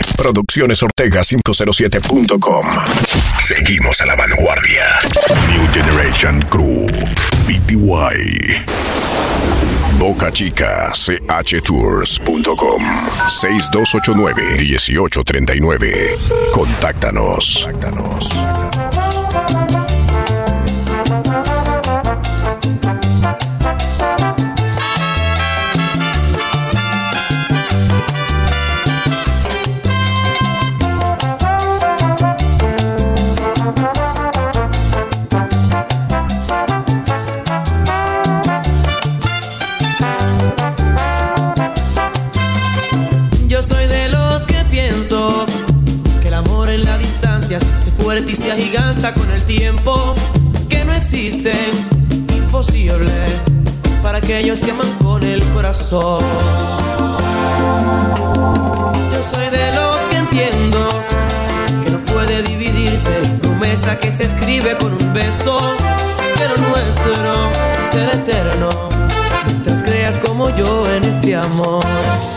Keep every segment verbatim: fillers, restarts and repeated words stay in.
Producciones Ortega quinientos siete punto com. Seguimos a la vanguardia. New Generation Crew. B P Y. Boca Chica, C H Tours punto com. seis dos ocho nueve, uno ocho tres nueve. Contáctanos. Contáctanos. Que el amor en la distancia se fuerte y se agiganta con el tiempo, que no existe, imposible para aquellos que aman con el corazón. Yo soy de los que entiendo que no puede dividirse promesa que se escribe con un beso, pero nuestro ser eterno mientras creas como yo en este amor.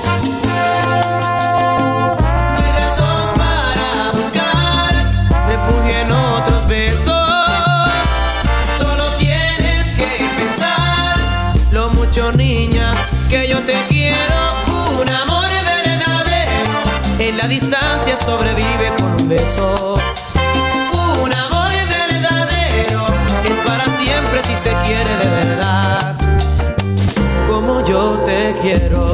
En otros besos, solo tienes que pensar lo mucho, niña, que yo te quiero. Un amor verdadero en la distancia sobrevive con un beso. Un amor verdadero es para siempre si se quiere de verdad, como yo te quiero.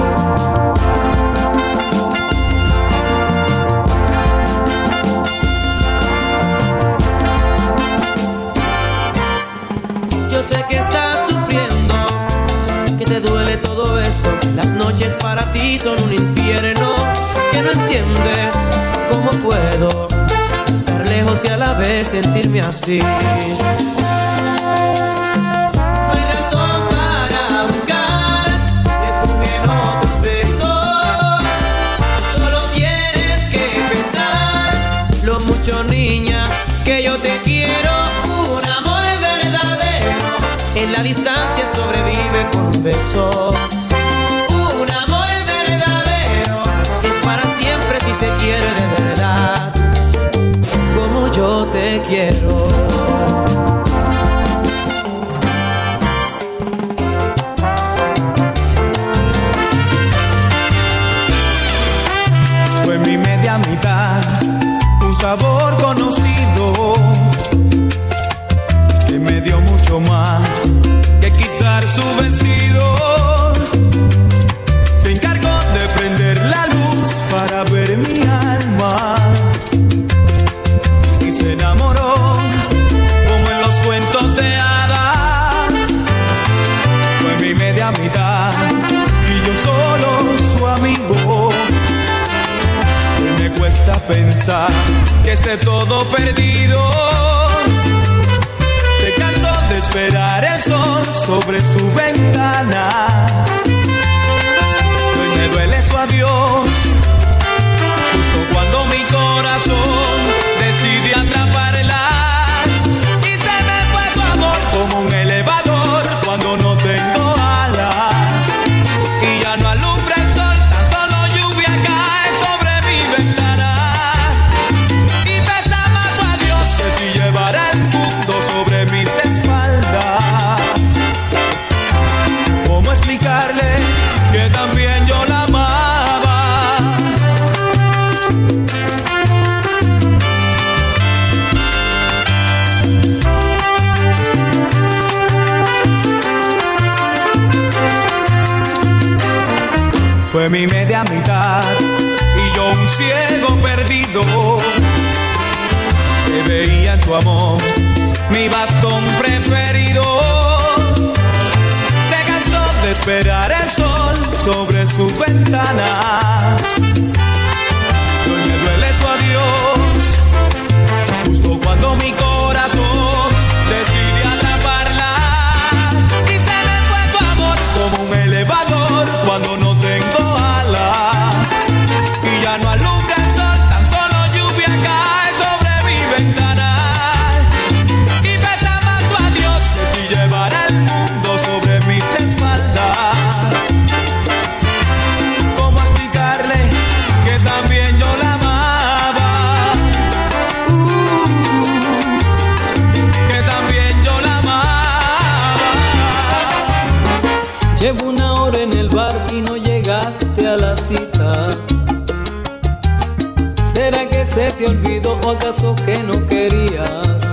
Yo sé que estás sufriendo, que te duele todo esto. Las noches para ti son un infierno, que no entiendes cómo puedo estar lejos y a la vez sentirme así. No hay razón para buscar refugio en otros besos. Solo tienes que pensar lo mucho, niña, que yo te quiero. En la distancia sobrevive con un beso. Un amor verdadero es para siempre si se quiere de verdad, como yo te quiero. Fue mi media mitad, un sabor conocido que me dio mucho más que quitar su vestido. Se encargó de prender la luz para ver mi alma y se enamoró como en los cuentos de hadas. Fue mi media mitad y yo solo su amigo. Hoy me cuesta pensar que esté todo perdido. De esperar el sol sobre su ventana. Hoy me duele su adiós, justo cuando mi corazón decide atraparla. Y se me fue su amor como un elevador cuando no tengo alas. Y ya no alumbra el sol, tan solo lluvia cae sobre mi ventana. Y pesa más su adiós que si llevara el mundo sobre mis espaldas. ¿Cómo explicarle que también yo la amaba? Fue mi media mitad y yo un ciego perdido que veía en su amor mi bastón preferido. Se cansó de esperar el sol sobre su ventana. Hoy me duele su adiós, justo cuando mi corazón decide atraparla. Y se me fue su amor como un elevador cuando no tengo alas. Y ya no alumbra el sol, tan solo lluvia cae sobre mi ventana. Llevará el mundo sobre mis espaldas. ¿Cómo explicar? que se te olvidó o acaso que no querías.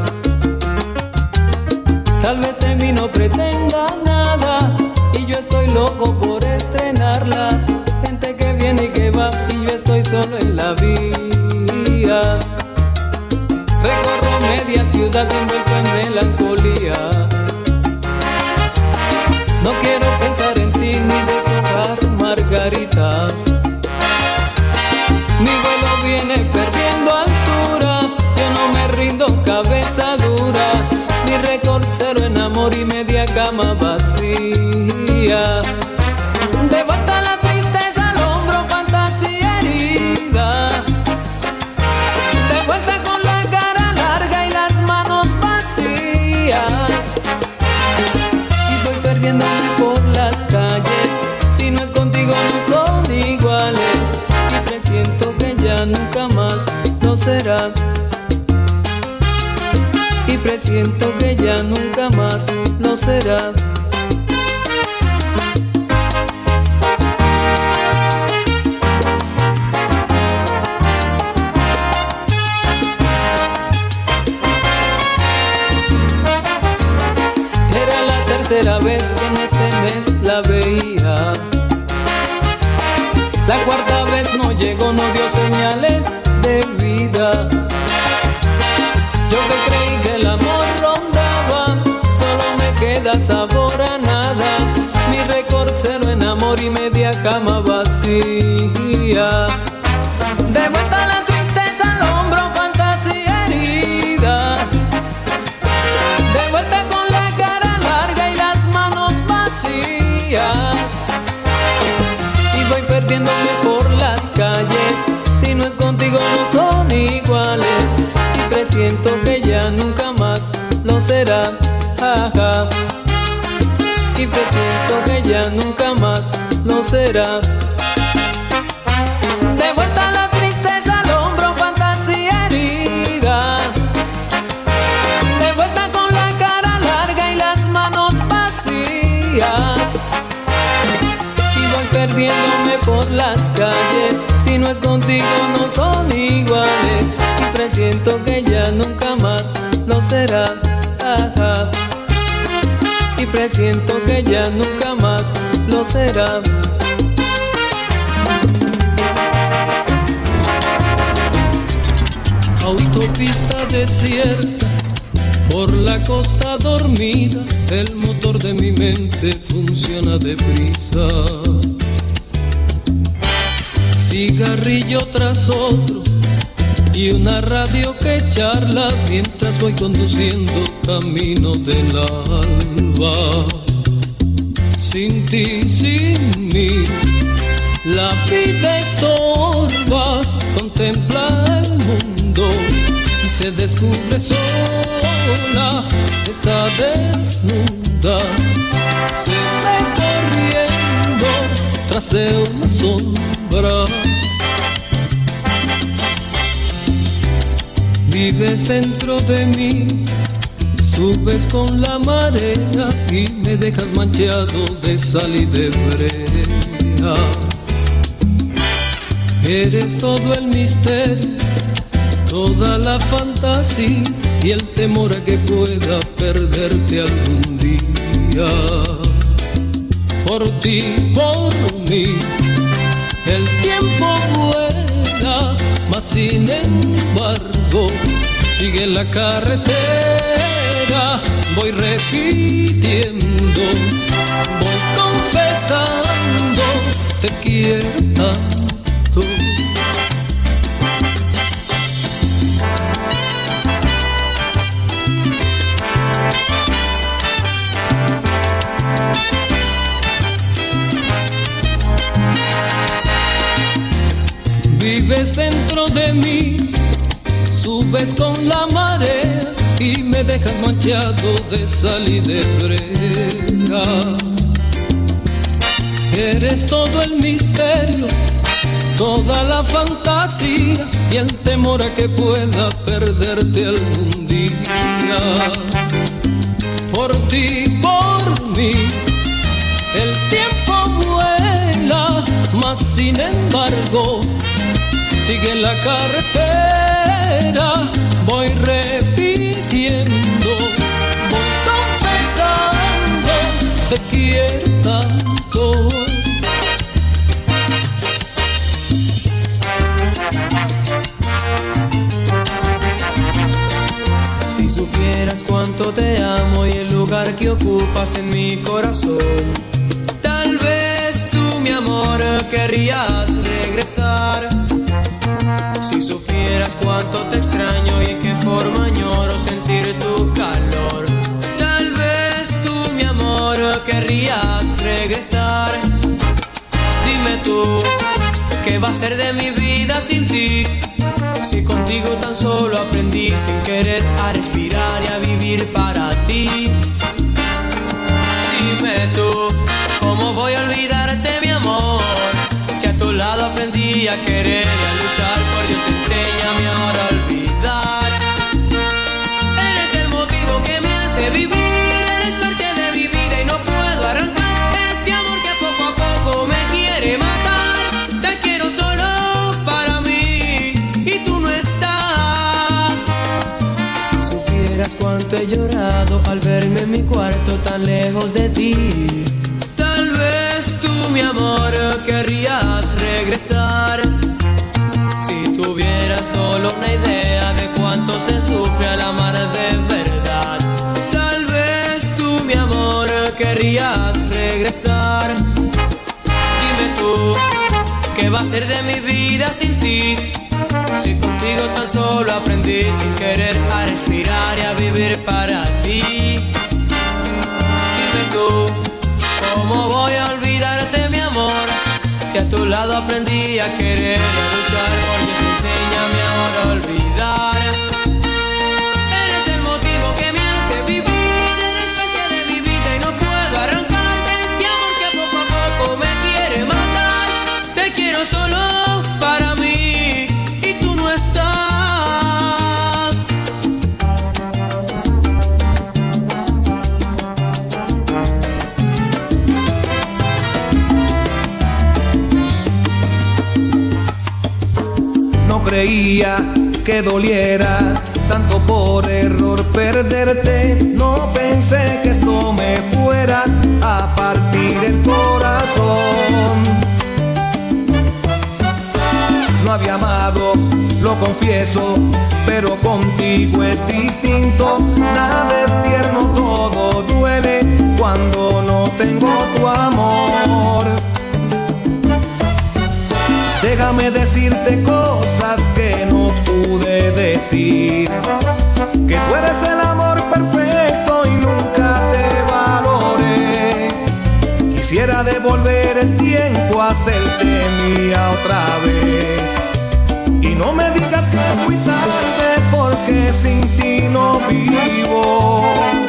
Tal vez de mí no pretenda nada y yo estoy loco por estrenarla. Gente que viene y que va y yo estoy solo en la vía. Recorro media ciudad envuelto en melancolía. No quiero pensar en ti ni deshojar margaritas. Mi vuelo viene perdiendo altura, yo no me rindo, cabeza dura. Mi récord cero en amor y media cama vacía. De vuelta la tristeza al hombro, fantasía herida. De vuelta con la cara larga y las manos vacías. Y voy perdiéndome por las calles. Si no es contigo no son iguales. Y presiento que ya nunca más lo será. Y presiento que ya nunca más lo será. Era la tercera vez que en este mes la veía. La cuarta vez no llegó, no dio señales de vida. Yo que creí que el amor rondaba, solo me queda sabor a nada. Mi récord cero en amor y media cama vacía. De vuelta la tristeza al hombro, fantasía herida. De vuelta con la cara larga y las manos vacías. Y voy perdiéndome por las calles. Si no es contigo no son iguales. Presiento que ya nunca más lo será, ja, ja. Y presiento que ya nunca más lo será. De vuelta la tristeza al hombro, fantasía herida. De vuelta con la cara larga y las manos vacías. Y voy perdiéndome por las calles. Si no es contigo no son iguales. Y presiento que ya nunca más lo será, ajá. Y presiento que ya nunca más lo será. Autopista desierta, por la costa dormida, el motor de mi mente funciona deprisa. Cigarrillo tras otro y una radio que charla mientras voy conduciendo camino del alba. Sin ti, sin mí, la vida estorba. Contempla el mundo y se descubre sola. Está desnuda, se ve corriendo tras de una sombra. Vives dentro de mí, subes con la marea y me dejas manchado de sal y de brea. Eres todo el misterio, toda la fantasía y el temor a que pueda perderte algún día. Por ti, por mí, el tiempo vuela, mas sin embargo sigue la carretera. Voy repitiendo, voy confesando, te quiero tanto. Vives dentro de mí, subes con la marea y me dejas manchado de sal y de brea. Eres todo el misterio, toda la fantasía y el temor a que pueda perderte algún día. Por ti, por mí, el tiempo vuela, mas sin embargo sigue la carretera, voy repitiendo, voy confesando, te quiero tanto. Si supieras cuánto te amo y el lugar que ocupas en mi corazón, tal vez tú, mi amor, querrías regresar. Si supieras cuánto te extraño y en qué forma añoro sentir tu calor, tal vez tú, mi amor, querrías regresar. Dime tú, ¿qué va a ser de mi vida sin ti? Si contigo tan solo aprendí sin querer a respirar y a vivir para ti. Dime tú, ¿cómo voy a olvidarte, mi amor? Si a tu lado aprendí a querer y a luchar, por Dios enséñame ahora a olvidar. Eres el motivo que me hace vivir, eres parte de mi vida y no puedo arrancar este amor que poco a poco me quiere matar. Te quiero solo para mí y tú no estás. Si supieras cuánto he llorado al verme en mi cuarto tan lejos de ti, tal vez tú, mi amor, querrías regresar. Si tuvieras solo una idea de cuánto se sufre al amar de verdad, tal vez tú, mi amor, querrías regresar. Dime tú, ¿qué va a ser de mi vida sin ti? Si contigo tan solo aprendí sin querer a respirar y a vivir para ti. Dime tú, ¿cómo voy a olvidarte, mi amor? Si a tu lado aprendí a querer y a luchar, por Dios enséñame ahora a olvidar. Eres el motivo que me hace vivir, eres parte de mi vida y no puedo arrancar este amor que poco a poco me quiere matar. Te quiero solo para mí y tú no estás. No creía que doliera tanto por error perderte. No pensé que esto me fuera a partir el corazón. No había amado, lo confieso, pero contigo es distinto. Nada es tierno, todo duele cuando no tengo tu amor. Déjame decirte cosas que no pude decir, que tú eres el amor perfecto y nunca te valoré. Quisiera devolver el tiempo, hacerte mía otra vez. Y no me digas que es muy tarde, porque sin ti no vivo.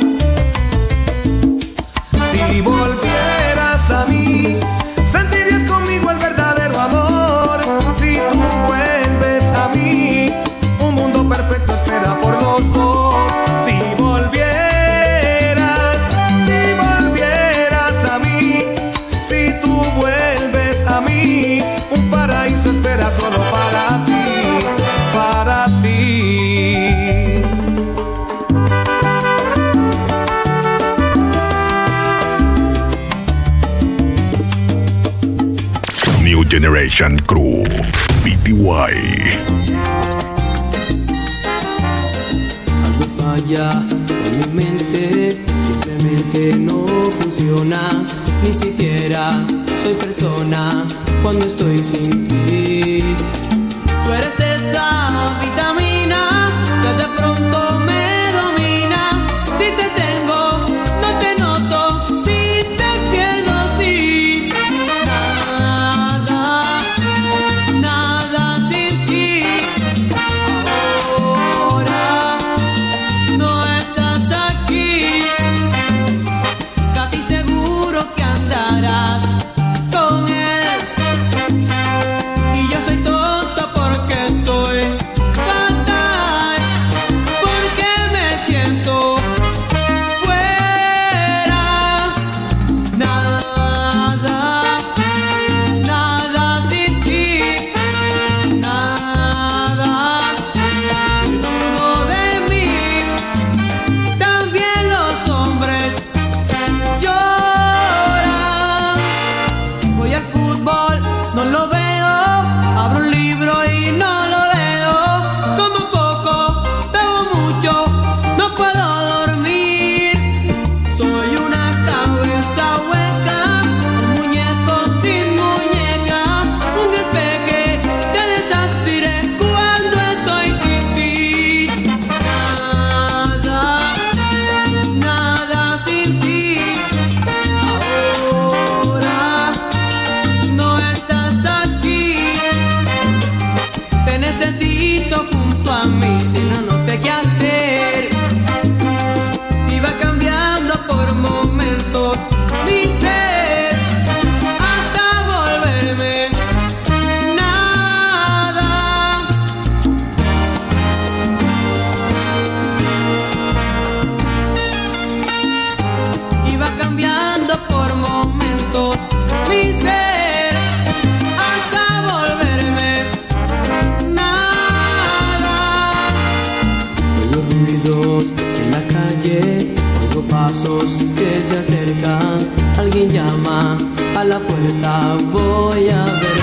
Si volvieras a mí, sentirías conmigo el verdadero amor. Si tú vuelves a mí, un mundo perfecto espera por los dos. Si volvieras, si volvieras a mí, si tú vuelves a mí, un paraíso espera solo para ti, para ti. New Generation Crew, B P Y. Algo falla en mi mente, simplemente no funciona. Ni siquiera soy persona cuando estoy sin ti. Tú eres esa vitamina que de pronto me domina. Si te tengo, no te noto. Si te pierdo, sí. Nada, nada sin ti. Ahora no estás aquí. Casi seguro que andarás con él. Y yo soy tonto necesito junto a mí, si no, no sé qué hacer. Y va cambiando por momentos mi ser hasta volverme nada. Y va cambiando por momentos mi ser hasta volverme nada. Oigo ruidos en la calle, oigo pasos que se acercan, alguien llama a la puerta, voy a ver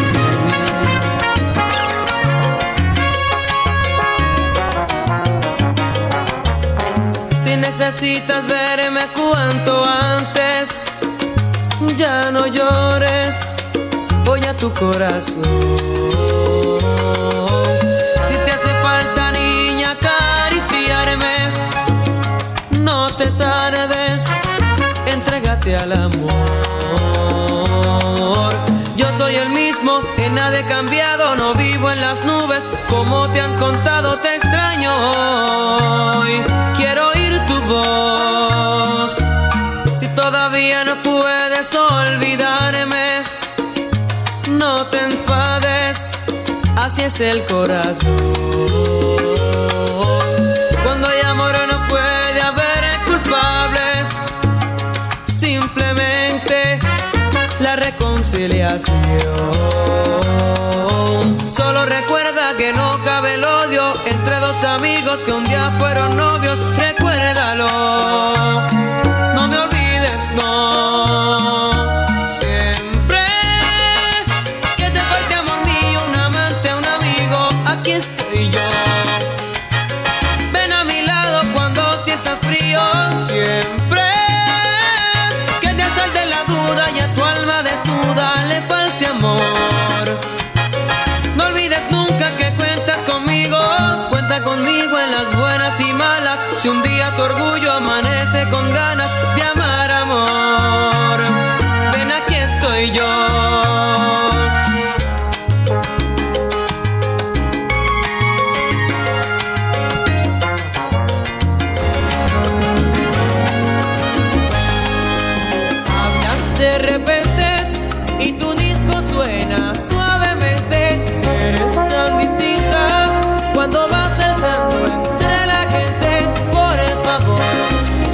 qué es. Si necesitas verme cuanto antes, ya no llores, voy a tu corazón. Si te hace falta, niña, acariciarme, no te tardes, entrégate al amor. Yo soy el mismo, en nada he cambiado, no vivo en las nubes, como te han contado, te extraño hoy. Quiero oír tu voz, si todavía no puedes olvidarme, no te enfades, así es el corazón. Cuando hay amor no puede haber culpables, simplemente la reconciliación. Solo recuerda que no cabe el odio entre dos amigos que un día fueron novios, recuérdalo, no me olvides, no. Siempre que te falte amor mío, un amante, un amigo, aquí estoy yo. Ven a mi lado cuando sientas frío. Siempre que te asalte la duda y a tu alma desnuda le falte amor, no olvides nunca que cuentas conmigo. Cuenta conmigo en las buenas y malas. Si un día tu orgullo amanece con ganas de amar, amor, ven, aquí estoy yo. Hablas de repente y tu disco suena suavemente. Eres tan distinta cuando vas saltando entre la gente. Por favor,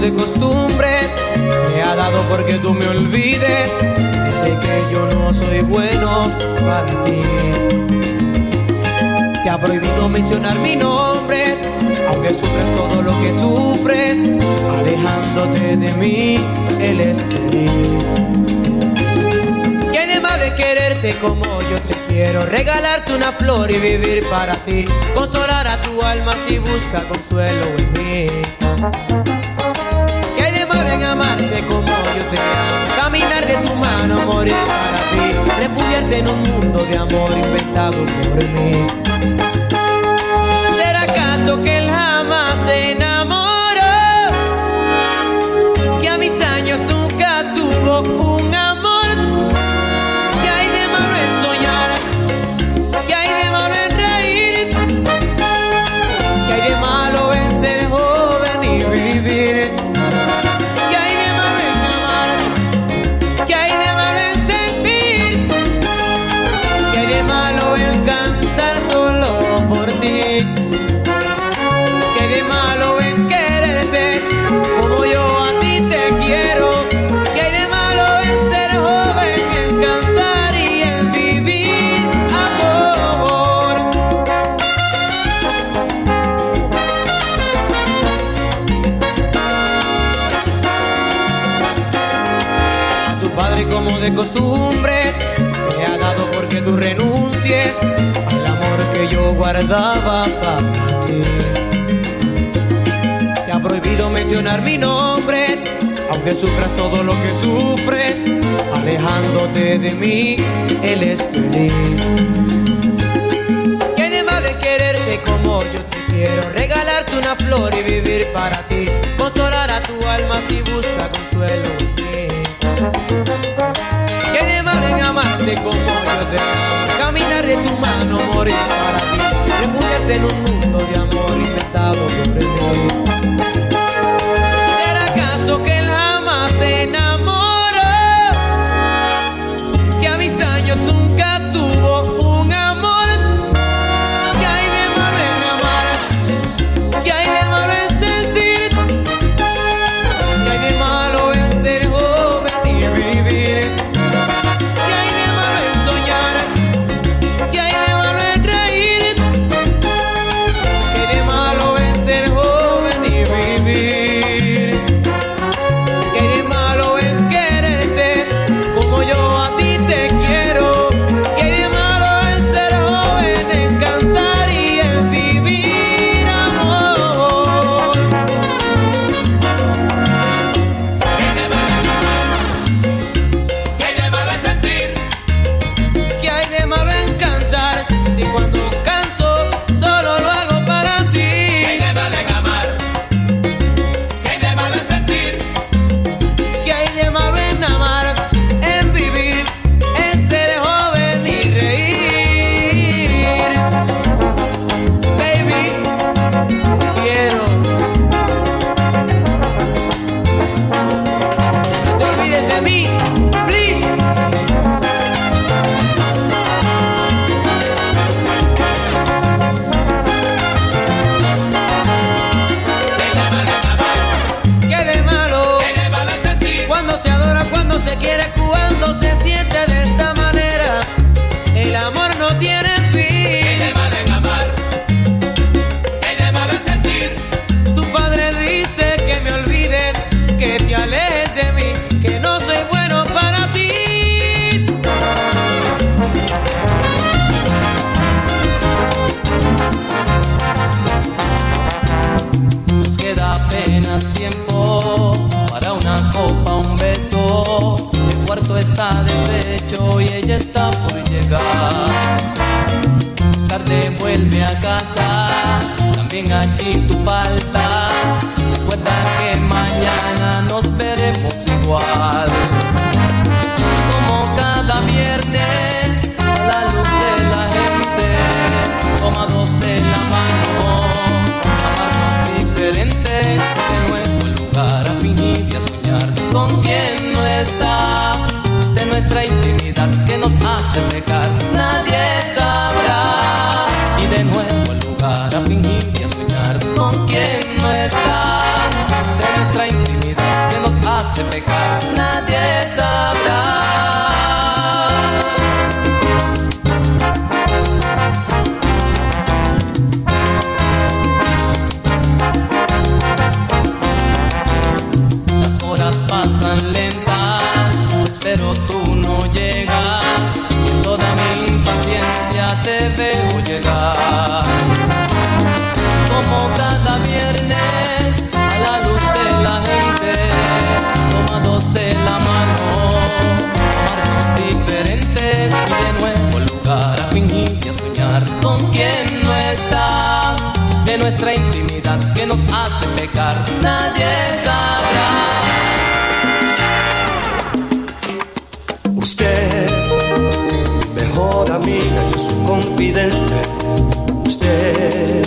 de costumbre me ha dado porque tú me olvides. Dice que yo no soy bueno para ti. Te ha prohibido mencionar mi nombre, aunque sufres todo lo que sufres. Alejándote de mí, él es feliz. ¿Qué de malo es quererte como yo te quiero? Regalarte una flor y vivir para ti. Consolar a tu alma si busca consuelo en mí. ¿Qué hay de malo en amarte como yo te amo? Caminar de tu mano, morir para ti. Refugiarte en un mundo de amor inventado por mí. ¿Será acaso que él jamás se enamoró? Que a mis años nunca tuvo un amor. ¿Qué hay de malo en soñar? ¿Qué hay de malo en reír? ¿Qué hay de malo en ser joven y vivir? ¿Qué hay de malo en amar? ¿Qué hay de malo en sentir? ¿Qué hay de malo en cantar solo por ti? ¿Qué hay de malo en quererte como yo a ti te quiero? ¿Qué hay de malo en ser joven, en cantar y en vivir amor? A tu padre como de costumbre te ha dado porque tú renuncies al amor que yo guardaba para ti. Te ha prohibido mencionar mi nombre, aunque sufras todo lo que sufres. Alejándote de mí, él es feliz. ¿Qué de malo es quererte como yo te quiero? Regalarte una flor y vivir para ti. Consolar a tu alma si busca consuelo en mí. ¿Qué de malo en amarte como yo te amo? Caminar de tu mano, morir para ti. Refugiarte en un mundo de amor inventado por mí. ¿Será acaso que él jamás se enamoró? Que a mis años nunca tuvo un amor. ¿Qué hay de malo en amar? ¿Qué hay de malo en sentir? ¿Qué hay de malo en ser joven y vivir? ¿Qué hay de malo en soñar? ¿Qué hay de malo en reír? ¿Qué hay de malo en ser joven y vivir? ¿Qué hay de malo en quererte como yo a ti te quiero? ¿Qué hay de malo en ser joven, en cantar y en vivir amor? ¿Qué hay de malo en sentir? ¿Qué hay de malo en cantar si cuando canto solo lo hago para ti? ¿Qué hay de malo en amar? ¿Qué hay de malo en sentir? ¿Qué hay de malo en amar, en vivir, en ser joven y reír? Baby, quiero. No te olvides de mí, please. ¿Qué hay de malo en amar? ¿Qué de malo? ¿Qué hay de malo en sentir? Cuando se adora, cuando se quiere, cuando se siente de esta manera, el amor no tiene ¿Qué hay de fin. malo en amar? ¿Qué hay de malo en sentir? Tu padre dice que me olvides, que te alejes de mí, que no soy bueno para ti. Nos queda apenas tiempo para una copa, un beso. El cuarto está deshecho y ella está por llegar. Más tarde vuelve a casa, también allí tú faltas. Recuerda que mañana nos veremos igual. Como cada viernes, a la luz de la gente, tomados de la mano, amarnos diferentes, de nuevo el lugar a fingir y a soñar con quien no está, de nuestra intimidad que nos hace pecar, nadie sabrá. Y de nuevo el lugar a fingir y a soñar con quien no está, de nuestra intimidad pecar, nadie sabrá. Las horas pasan lentas, pero tú no llegas, y en toda mi impaciencia te veo llegar. Como cada viernes, a la luz de la gente, tomados de la mano, amarnos diferentes, y de nuevo lugar a fingir y a soñar con quien no está, de nuestra intimidad que nos hace pecar, nadie sabrá. Usted, mi mejor amiga, yo su confidente. Usted,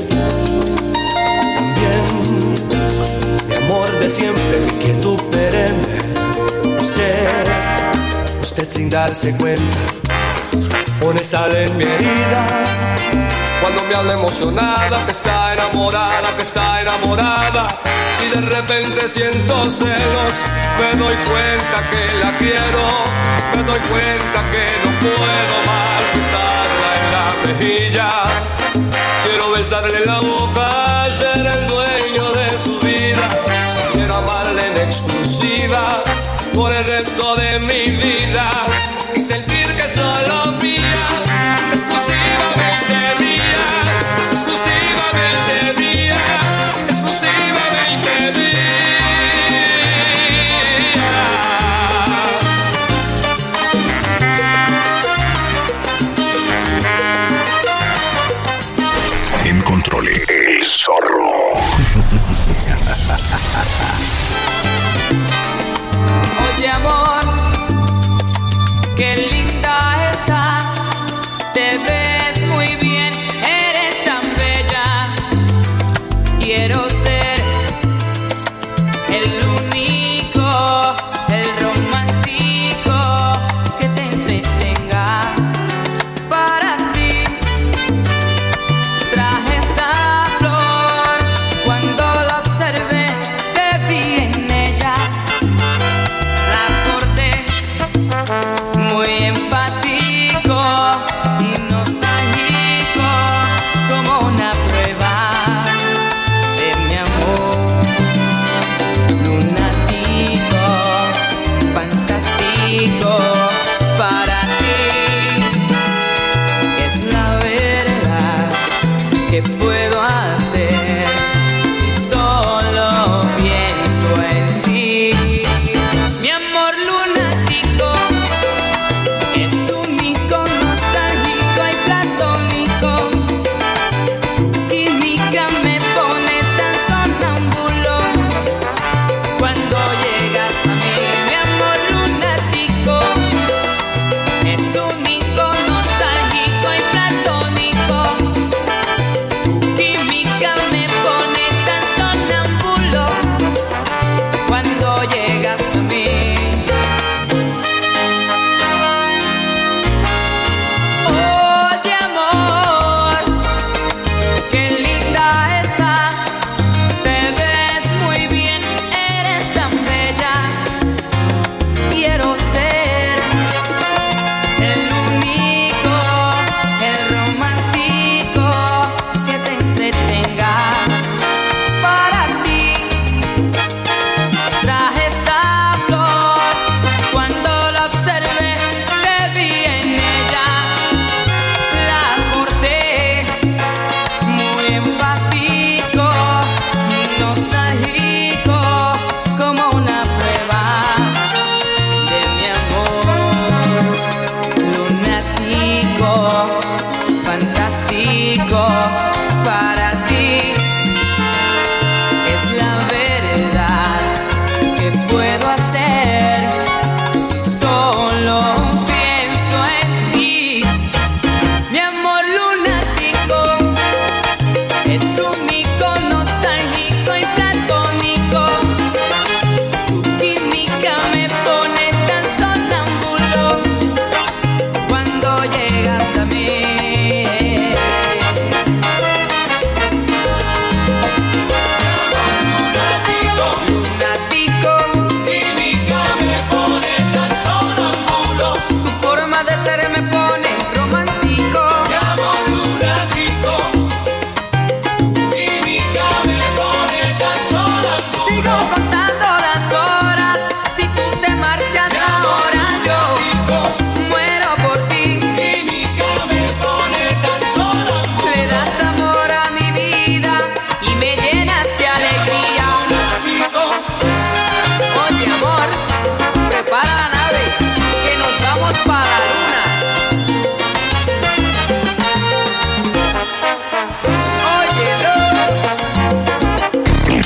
también, mi amor de siempre, mi quietud perenne. Usted, usted sin darse cuenta, pone sal en mi herida. Cuando me habla emocionada, que está enamorada, que está enamorada. Y de repente siento celos, me doy cuenta que la quiero, me doy cuenta que no puedo más besarla en la mejilla. Quiero besarle la boca, ser el dueño de su vida. Quiero amarla en exclusiva por el resto de mi vida y sentir que es solo mía, exclusivamente mía, exclusivamente mía, exclusivamente mía. En control, el zorro. Oye amor, qué linda estás, te ves muy bien, eres tan bella. Quiero ser el único, el romántico que te entretenga. Para ti traje esta flor, cuando la observé te vi en ella. La corté muy enfático y nostálgico, como una prueba de mi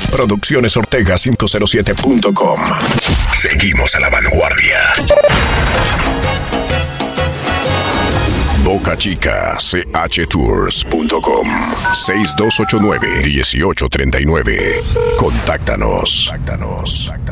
Producciones Ortega quinientos siete punto com. Seguimos a la vanguardia. Boca Chica, C H Tours punto com. seis dos ocho nueve, uno ocho tres nueve. Contáctanos. Contáctanos.